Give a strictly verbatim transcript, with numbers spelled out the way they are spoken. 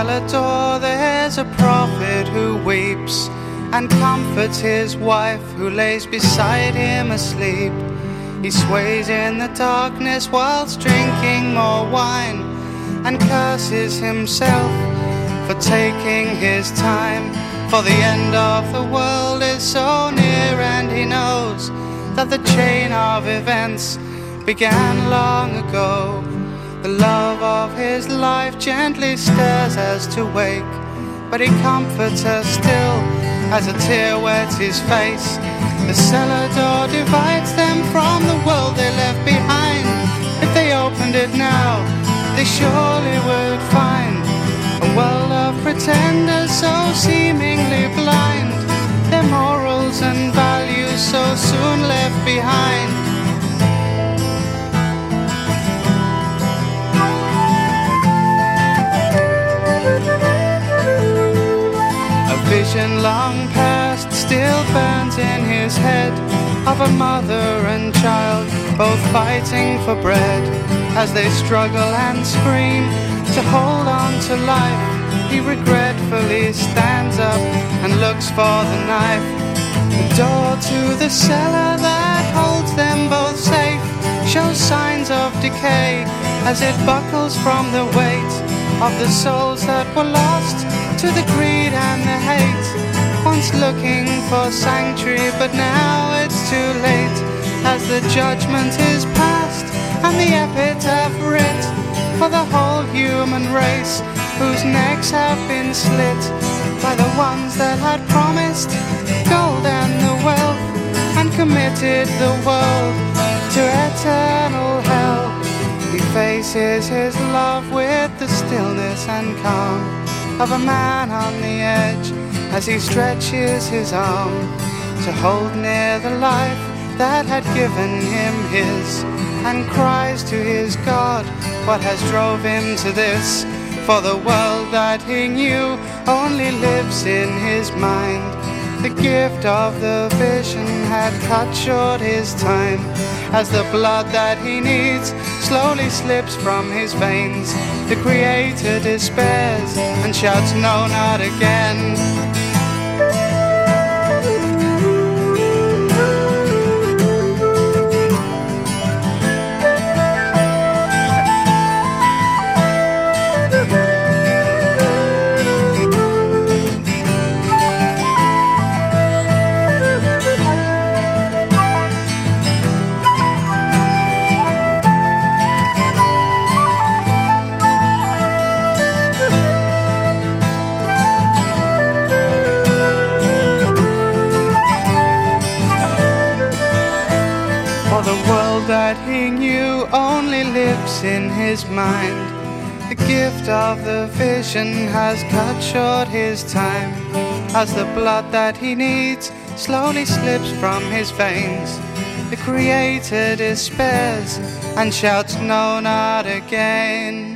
cellar door there's a prophet who weeps and comforts his wife who lays beside him asleep. He sways in the darkness whilst drinking more wine and curses himself for taking his time. For the end of the world is so near, and he knows that the chain of events began long ago. The love of his life gently stirs us to wake, but he comforts her still as a tear wets his face. The cellar door divides them from the world they left behind. If they opened it now, they surely would find a world of pretenders so seemingly blind, their morals and values so soon left behind. A vision long past still burns in his head, of a mother and child both fighting for bread. As they struggle and scream to hold on to life, he regretfully stands up and looks for the knife. The door to the cellar that holds them both safe shows signs of decay as it buckles from the weight of the souls that were lost to the greed and the hate. Once looking for sanctuary, but now it's too late, as the judgment is past and the epitaph writ for the whole human race, whose necks have been slit by the ones that had promised gold and the wealth, and committed the world to eternal hell. He faces his love with the stillness and calm of a man on the edge, as he stretches his arm to hold near the life that had given him his, and cries to his God what has drove him to this. For the world that he knew only lives in his mind. The gift of the vision had cut short his time, as the blood that he needs slowly slips from his veins. The Creator despairs and shouts, no, not again. For the world that he knew only lives in his mind. The gift of the vision has cut short his time, as the blood that he needs slowly slips from his veins. The Creator despairs and shouts, no, not again.